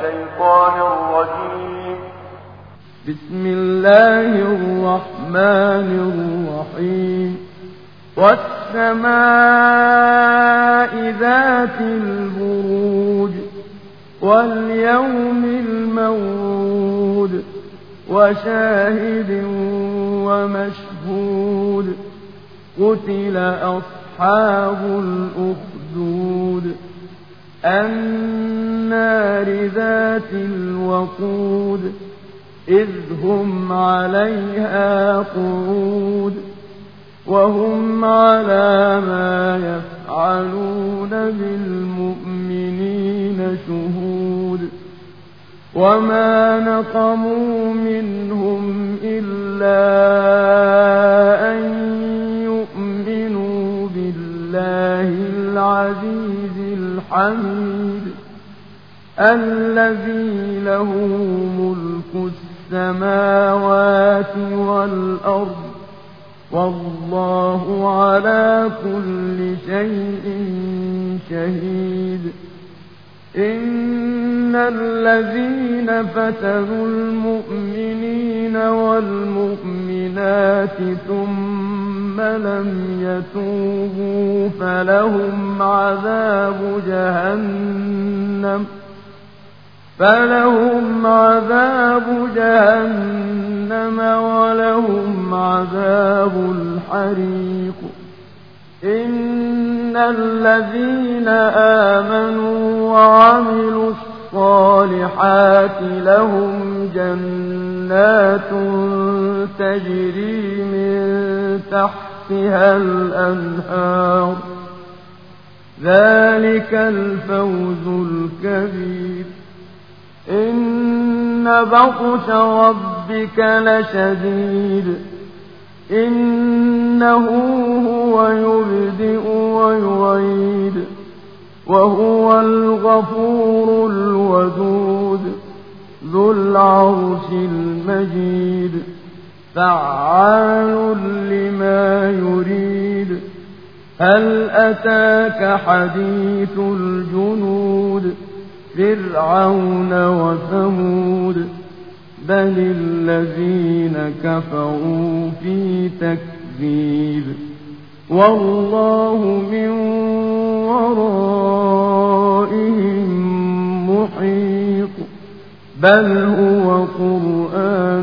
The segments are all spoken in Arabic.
الشيطان الرجيم. بسم الله الرحمن الرحيم. والسماء ذات البروج واليوم الموعود وشاهد ومشهود. قتل أصحاب الأخدود النار ذات الوقود إذ هم عليها قعود وهم على ما يفعلون بالمؤمنين شهود. وما نقموا منهم إلا أن يؤمنوا بالله العزيز الحميد الذي له ملك السماوات والأرض والله على كل شيء شهيد. إن الذين فتنوا المؤمنين والمؤمنات ثم لم يتوبوا فلهم عذاب جهنم ولهم عذاب الحريق. إن الذين آمنوا وعملوا الصالحات لهم جنات تجري من تحتها الأنهار ذلك الفوز الكبير. إن بطش ربك لشديد إنه هو يبدئ ويعيد وهو الغفور الودود ذو العرش المجيد فعال لما يريد. هل أتاك حديث الجنود فرعون وثمود بل الذين كفروا في تكذيب والله من ورائهم محيط. بل هو قرآن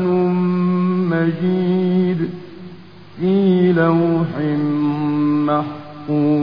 مجيد في لوح محفوظ.